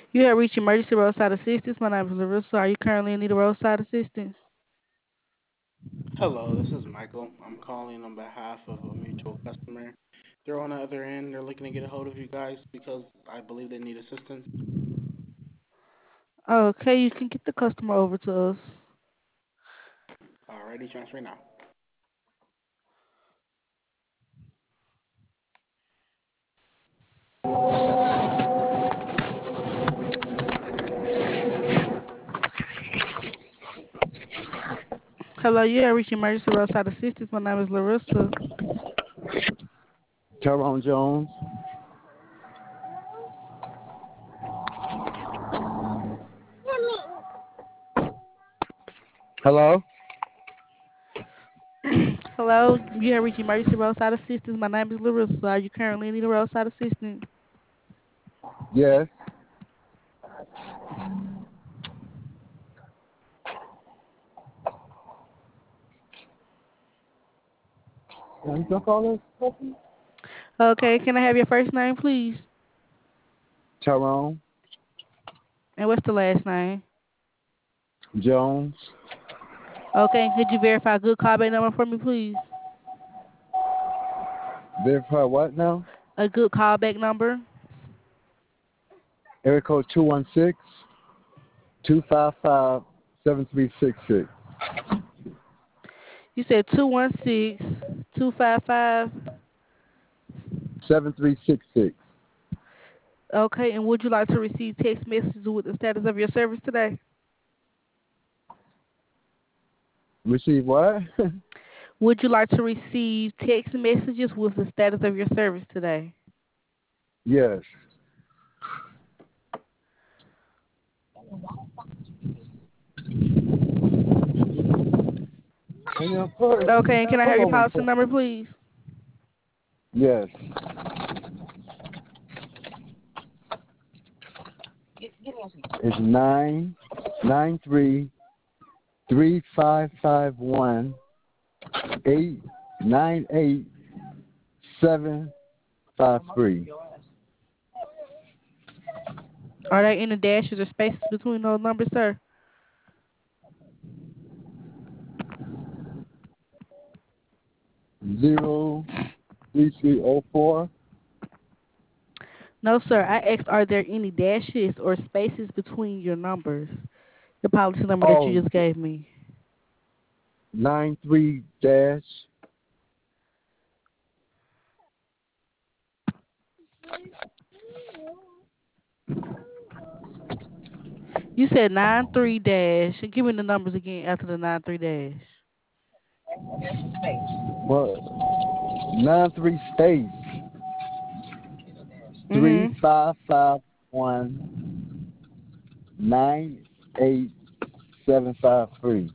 You have reached emergency roadside assistance. My name is Larissa. Are you currently in need of roadside assistance? Hello, this is Michael. I'm calling on behalf of a mutual customer. They're on the other end. They're looking to get a hold of you guys because I believe they need assistance. Okay, you can get the customer over to us. Alrighty, transfer now. Hello, you have reached emergency roadside assistance. My name is Larissa. Tyrone Jones. Hello? Hello, you have reached emergency roadside assistance. My name is Larissa. Are you currently in need of roadside assistance? Yes. You gonna call this? Okay, can I have your first name, please? Tyrone And what's the last name? Jones. Okay, and could you verify a good callback number for me, please? Verify what now? A good callback number? Area code 216-255-7366. You said 216-255. 7366. Okay, and would you like to receive text messages with the status of your service today? Receive what? Would you like to receive text messages with the status of your service today? Yes. Okay, and can I have your policy number, please? Yes. It's 993-355-1-898-753. Are there any dashes or spaces between those numbers, sir? 03304. No, sir. I asked, are there any dashes or spaces between your numbers? The policy number that Oh, you just gave me. 93 dash. You said 93 dash. Give me the numbers again after the 93 dash. Well, 93 space. Mhm. 3551-98753.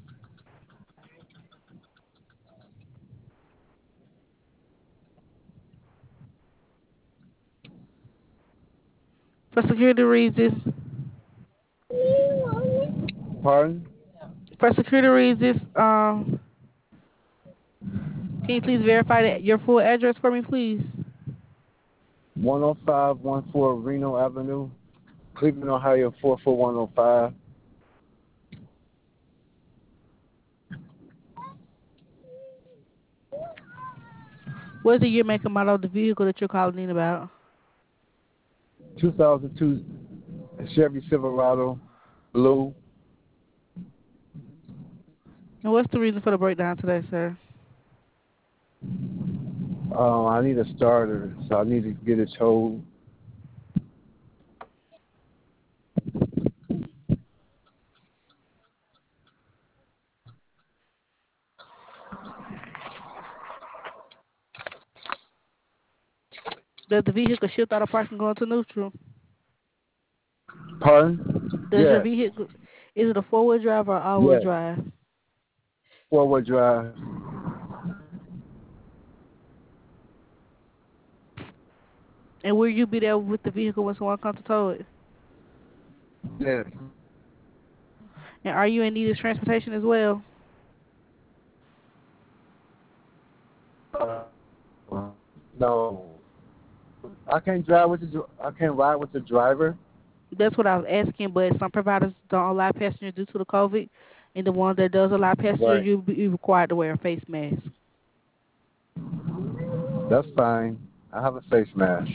For security reasons. Pardon? For security reasons. Can you please verify that your full address for me, please? 10514 Reno Avenue, Cleveland, Ohio 44105. What's the year, make, and model of the vehicle that you're calling in about? 2002 Chevy Silverado, blue. And what's the reason for the breakdown today, sir? I need a starter, so I need to get it towed. Does the vehicle shift out of park and go into neutral? Pardon? Does your Yes, vehicle, is it a four-wheel drive or all-wheel yes. drive? Four-wheel drive. And will you be there with the vehicle when someone comes to tow it? Yes. And are you in need of transportation as well? Uh, no. I can't drive with I can't ride with the driver. That's what I was asking, but some providers don't allow passengers due to the COVID, and the ones that does allow passengers, Right. you'll be required to wear a face mask. That's fine. I have a face mask.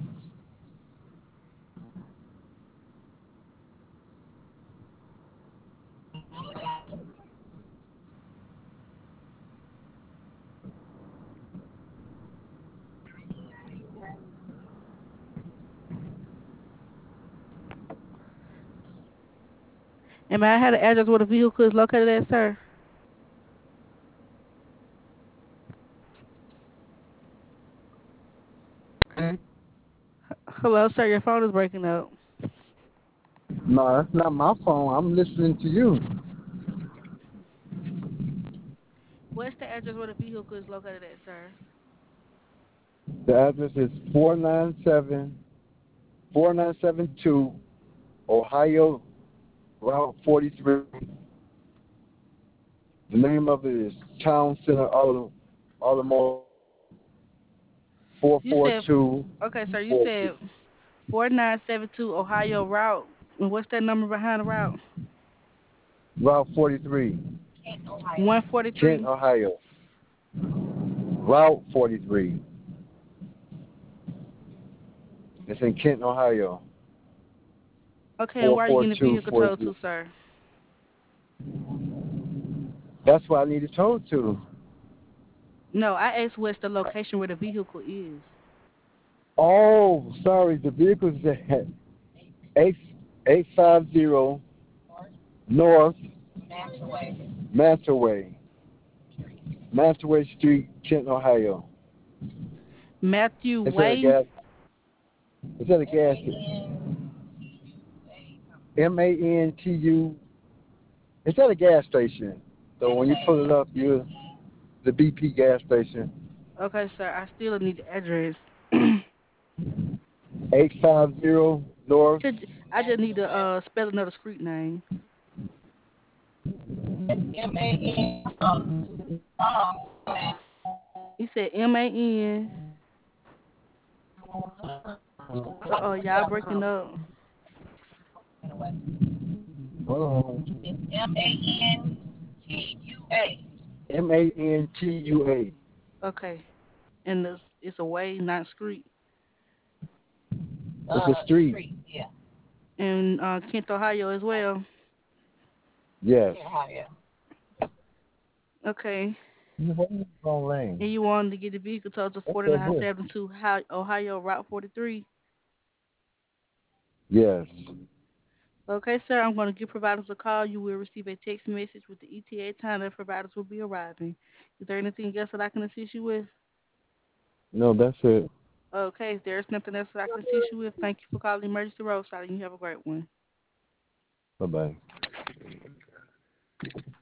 And may I have the address where the vehicle is located at, sir? Okay. Hello, sir. Your phone is breaking up. No, that's not my phone. I'm listening to you. What's the address where the vehicle is located at, sir? The address is 4972 Ohio Route 43. The name of it is Town Center Automotive You said 442 okay, sir. You said 4972 Ohio Route. And what's that number behind the route? Route 43, Kent, 143. Ohio. Route 43. It's in Kent, Ohio. Okay, and where are you getting the vehicle towed 44240. to, sir? That's what I need to told to. No, I asked what's the location where the vehicle is. Oh, sorry. The vehicle's at 850 North Mantaway. Mantaway Street, Kent, Ohio. Matthew It's at a Way. gas. It's at a gas station. Mantu. It's at a gas station. So when you pull it up, you the BP gas station. Okay, sir. I still need the address. 850 North. I just need the spelling of the street name. You said MAN. Uh oh, y'all breaking up. Hold Mantua. Okay, and it's a way, not street. It's a street. In Kent, Ohio as well. Yes. Okay, You went in the wrong and lane. you wanted to get the vehicle towed to That's that bush. 4972 Ohio Route 43. Yes. Okay, sir, I'm going to give providers a call. You will receive a text message with the ETA time that providers will be arriving. Is there anything else that I can assist you with? No, that's it. Okay, if there's nothing else that I can assist you with, thank you for calling Emergency Roadside and you have a great one. Bye bye.